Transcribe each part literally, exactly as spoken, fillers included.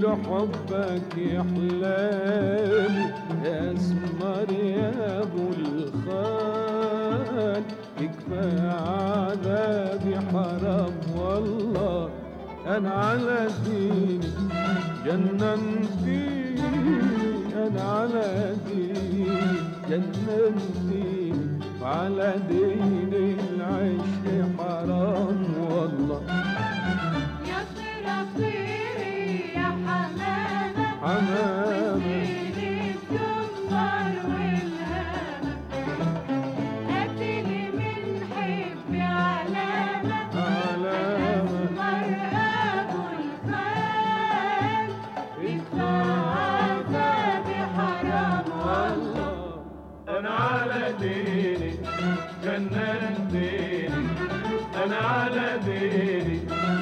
له حبك يحلالي يا اسمر يا ابو الخال، يكفى عذابي حرام والله انا على ديني جننتيني، انا على ديني جننتيني، وعلى ديني العيش حرام والله. يا طيرة طيري يا حمامة حمامة واديني الجمر والهامة، هاتيلي من حبي علامة علامة أسمر أبو الخال، يكفى عذابي حرام والله. أنا على ديني جننتيني، أنا على ديني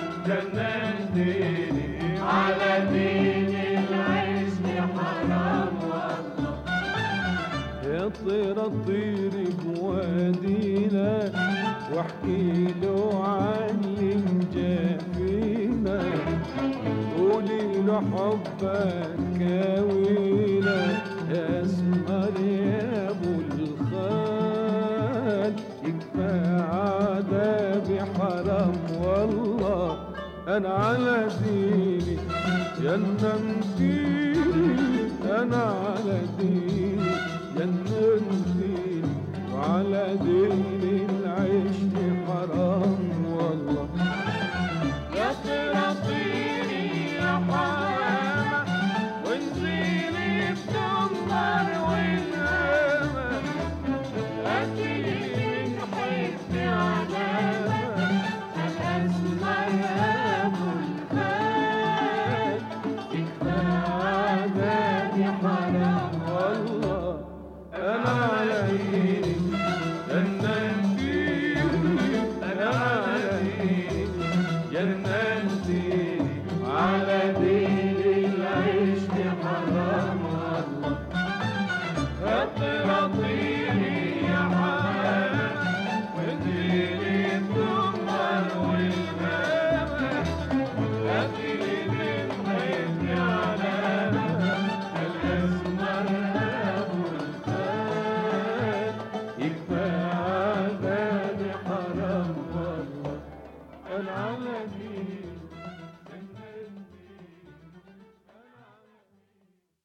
جننتيني، على دين العيش حرام والله. يا طيرة طيري بوادينا واحكي له عن اللي مجافينا، قولي له حبك كاوينا يا اسمر يا ابو الخال، يكفى عذابي حرام والله انا على ديني جننتيني، انا على ديني جننتيني، وعلى ديني العيش حرام والله. يا طيرة